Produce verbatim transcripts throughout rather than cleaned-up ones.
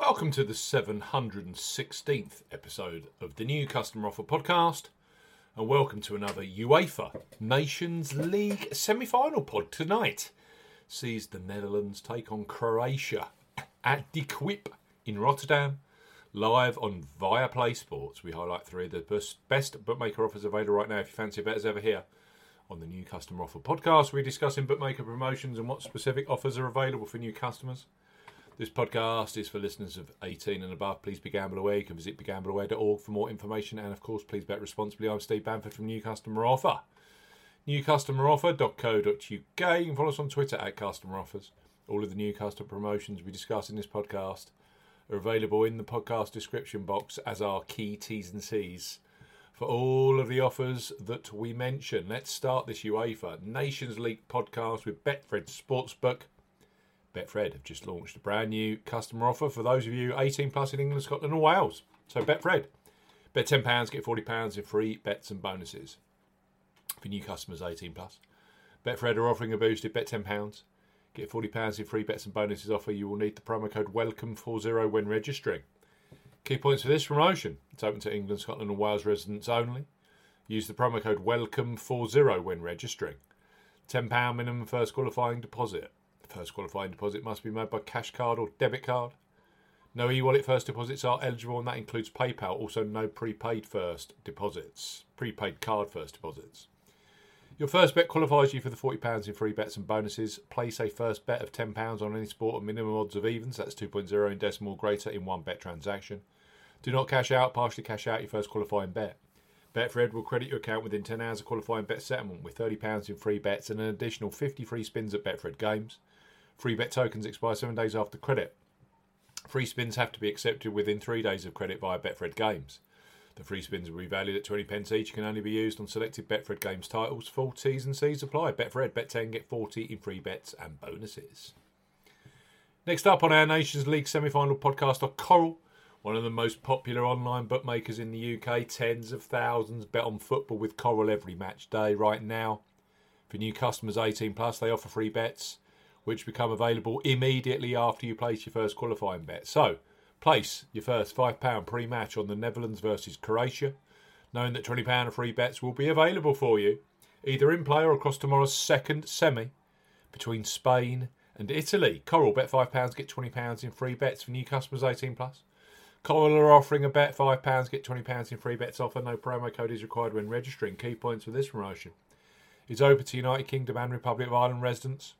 Welcome to the seven hundred sixteenth episode of the New Customer Offer podcast, and welcome to another UEFA Nations League semi-final pod. Tonight sees the Netherlands take on Croatia at De Kuip in Rotterdam, live on Viaplay Sports. We highlight three of the best bookmaker offers available right now if you fancy a bet as ever here. On the New Customer Offer podcast, we're discussing bookmaker promotions and what specific offers are available for new customers. This podcast is for listeners of eighteen and above. Please be gamble aware. You can visit be gamble aware dot org for more information. And, of course, please bet responsibly. I'm Steve Bamford from New Customer Offer. new customer offer dot co dot uk. You can follow us on Twitter at Customer Offers. All of the new customer promotions we discuss in this podcast are available in the podcast description box as our key T's and C's for all of the offers that we mention. Let's start this UEFA Nations League podcast with Betfred Sportsbook. Betfred have just launched a brand new customer offer for those of you eighteen plus in England, Scotland and Wales. So Betfred, bet ten pounds, get forty pounds in free bets and bonuses for new customers eighteen plus. Betfred are offering a boosted bet ten pounds, get forty pounds in free bets and bonuses offer. You will need the promo code welcome forty when registering. Key points for this promotion: it's open to England, Scotland and Wales residents only. Use the promo code welcome forty when registering. ten pounds minimum first qualifying deposit. First qualifying deposit must be made by cash card or debit card. No e-wallet first deposits are eligible, and that includes PayPal. Also, no prepaid first deposits. Prepaid card first deposits. Your first bet qualifies you for the forty pounds in free bets and bonuses. Place a first bet of ten pounds on any sport at minimum odds of evens. That's two point oh in decimal greater in one bet transaction. Do not cash out, partially cash out your first qualifying bet. Betfred will credit your account within ten hours of qualifying bet settlement with thirty pounds in free bets and an additional fifty free spins at Betfred games. Free bet tokens expire seven days after credit. Free spins have to be accepted within three days of credit via Betfred games. The free spins will be valued at twenty pence each. Can only be used on selected Betfred games titles. Full T's and C's apply. Betfred, bet ten, get forty in free bets and bonuses. Next up on our Nations League semi-final podcast are Coral, one of the most popular online bookmakers in the U K. Tens of thousands bet on football with Coral every match day right now. For new customers eighteen plus, they offer free bets, which become available immediately after you place your first qualifying bet. So, place your first five pounds pre-match on the Netherlands versus Croatia, knowing that twenty pounds of free bets will be available for you, either in play or across tomorrow's second semi between Spain and Italy. Coral, bet five pounds, get twenty pounds in free bets for new customers eighteen plus. Coral are offering a bet five pounds, get twenty pounds in free bets offer. No promo code is required when registering. Key points for this promotion: it's open to United Kingdom and Republic of Ireland residents.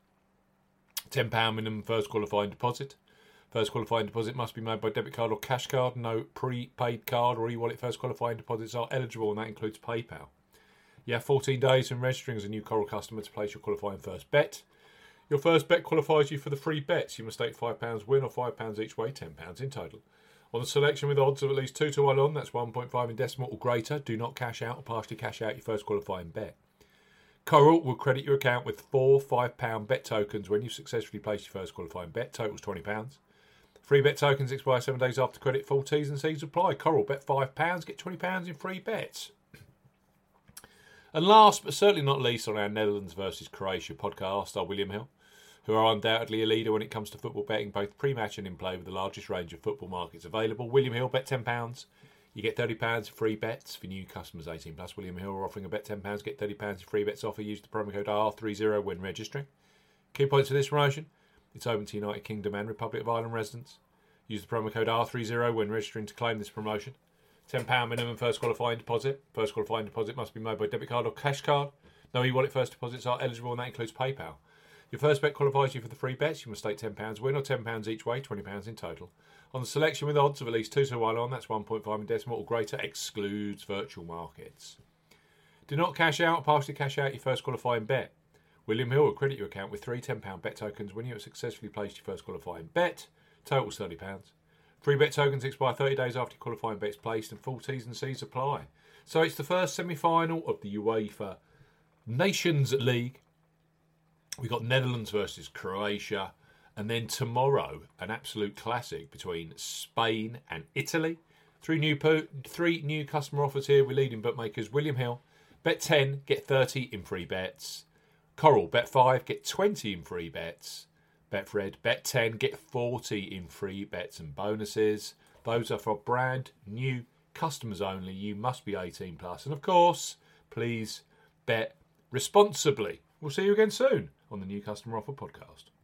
ten pounds minimum first qualifying deposit. First qualifying deposit must be made by debit card or cash card. No prepaid card or e-wallet first qualifying deposits are eligible, and that includes PayPal. You have fourteen days from registering as a new Coral customer to place your qualifying first bet. Your first bet qualifies you for the free bets. You must stake five pounds win or five pounds each way, ten pounds in total. On the selection with odds of at least two to one on, that's one point five in decimal or greater. Do not cash out or partially cash out your first qualifying bet. Coral will credit your account with four five pounds bet tokens when you successfully place your first qualifying bet. Totals twenty pounds. Free bet tokens expire seven days after credit. Full T's and C's apply. Coral, bet five pounds, get twenty pounds in free bets. And last but certainly not least on our Netherlands versus Croatia podcast are William Hill, who are undoubtedly a leader when it comes to football betting, both pre-match and in play, with the largest range of football markets available. William Hill, bet ten pounds. You get thirty pounds free bets for new customers eighteen plus. William Hill are offering a bet ten pounds, get thirty pounds in free bets offer. Use the promo code R thirty when registering. Key points for this promotion: it's open to United Kingdom and Republic of Ireland residents. Use the promo code R thirty when registering to claim this promotion. ten pounds minimum first qualifying deposit. First qualifying deposit must be made by debit card or cash card. No e-wallet first deposits are eligible, and that includes PayPal. Your first bet qualifies you for the free bets. You must stake ten pounds win or ten pounds each way, twenty pounds in total. On the selection with odds of at least two to one on, that's one point five in decimal or greater, excludes virtual markets. Do not cash out or partially cash out your first qualifying bet. William Hill will credit your account with three ten pounds bet tokens when you have successfully placed your first qualifying bet. Totals thirty pounds. Free bet tokens expire thirty days after your qualifying bet is placed, and full T's and C's apply. So it's the first semi-final of the UEFA Nations League. We've got Netherlands versus Croatia. And then tomorrow, an absolute classic between Spain and Italy. Three new po- three new customer offers here with leading bookmakers. William Hill, bet ten, get thirty in free bets. Coral, bet five, get twenty in free bets. Betfred, bet ten, get forty in free bets and bonuses. Those are for brand new customers only. You must be eighteen plus. And of course, please bet responsibly. We'll see you again soon on the New Customer Offer Podcast.